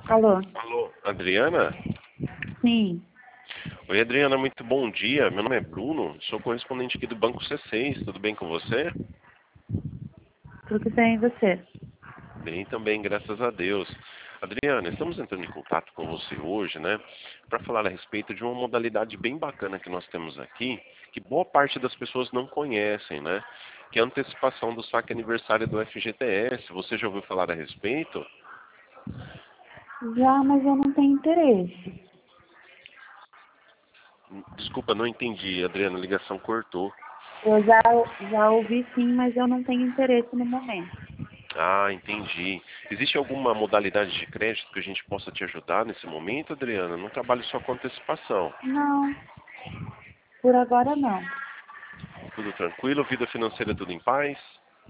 Alô? Alô, Adriana? Sim, Oi, Adriana, muito bom dia. Meu nome é Bruno, sou correspondente aqui do Banco C6. Tudo bem com você? tudo bem, e você? Bem também, graças a Deus. Adriana, estamos entrando em contato com você hoje, né, para falar a respeito de uma modalidade bem bacana que nós temos aqui, que boa parte das pessoas não conhecem, né, que é a antecipação do saque aniversário do FGTS. Você já ouviu falar a respeito? Já, mas eu não tenho interesse. Desculpa, não entendi, Adriana, a ligação cortou. Eu já ouvi sim, mas eu não tenho interesse no momento. Ah, entendi. Existe alguma modalidade de crédito que a gente possa te ajudar nesse momento, Adriana? Não trabalho só com antecipação. Não, por agora não. Tudo tranquilo? Vida financeira tudo em paz?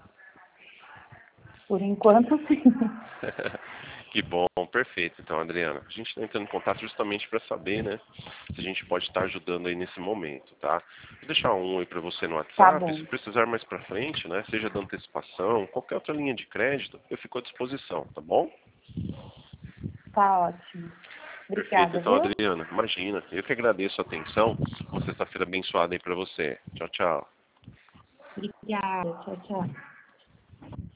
Por enquanto, sim. Que bom, perfeito. Então, Adriana, a gente está entrando em contato justamente para saber, né, se a gente pode estar ajudando aí nesse momento, tá? Vou deixar um oi para você no Tá WhatsApp. bom, Se precisar mais para frente, né, seja da antecipação, qualquer outra linha de crédito, eu fico à disposição, tá bom? tá ótimo. Perfeito, Obrigada, então, viu? Adriana, imagina. Eu que agradeço a atenção. Uma sexta-feira abençoada aí para você. Tchau, tchau. Obrigada, tchau, tchau.